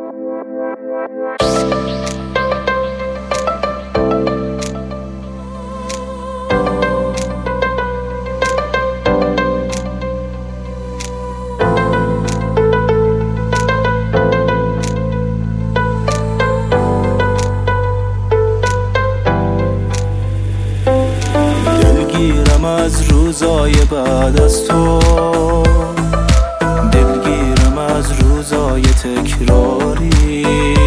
دلگیرم از روزای بعد از تو، دلگیرم از روزای تکراری.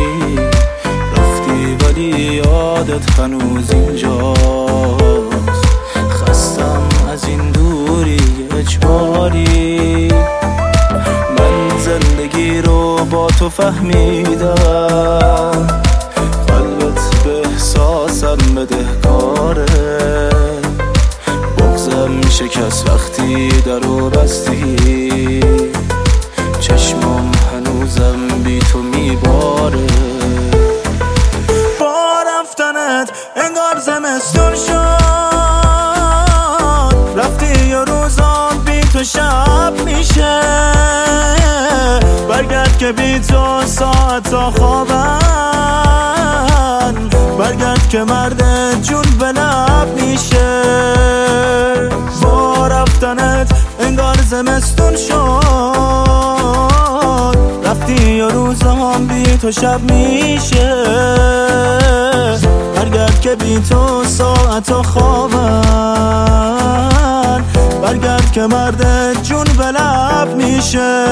رفتی ولی یادت هنوز اینجاست، خستم از این دوری اجباری. من زندگی رو با تو فهمیدم، قلبت به احساسم بدهکاره. بغضم شکست وقتی درو بستی، چشمم هنوزم بی تو میباره. با رفتنت انگار زمستون شد، رفتی یه روزام بی تو شب میشه. برگرد که بی تو ساعتا خوابن، برگرد که مرد جون به لب میشه. با رفتنت انگار زمستون شد، رفتی یه روزام بی تو شب میشه. برگرد که بی تو ساعتا خوابن، برگرد که مرد جون به لب میشه.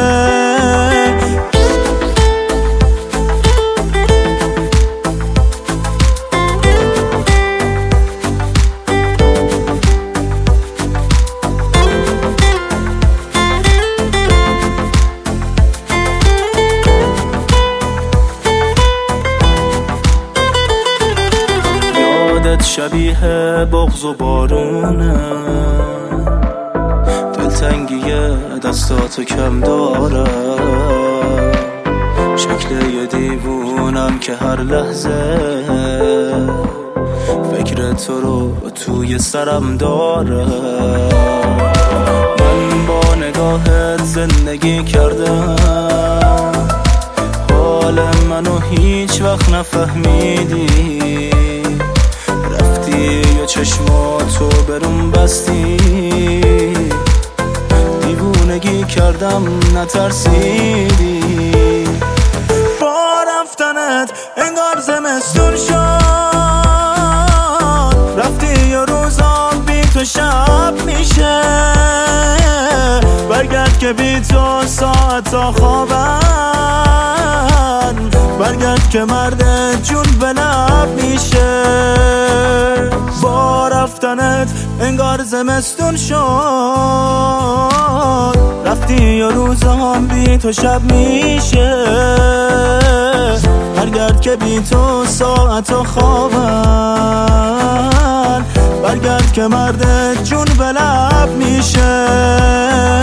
شبیه بغض و بارونه، دلتنگی دستاتو کم داره. شکل یه دیوونم که هر لحظه فکر تو رو توی سرم داره. من با نگاهت زندگی کردم، حال منو هیچ وقت نفهمیدی. یا چشماتو برون بستی، دیوونگی کردم نترسیدی. با رفتنت انگار زمستون شد، رفتی یه روزام بی تو شب میشه. برگرد که بی تو ساعتا خوابن، برگرد که مرد جون به لب میشه. با رفتنت انگار زمستون شد، رفتی یه روزام بی تو شب میشه. برگرد که بی تو ساعتا خوابن، برگرد که مرد جون به لب میشه.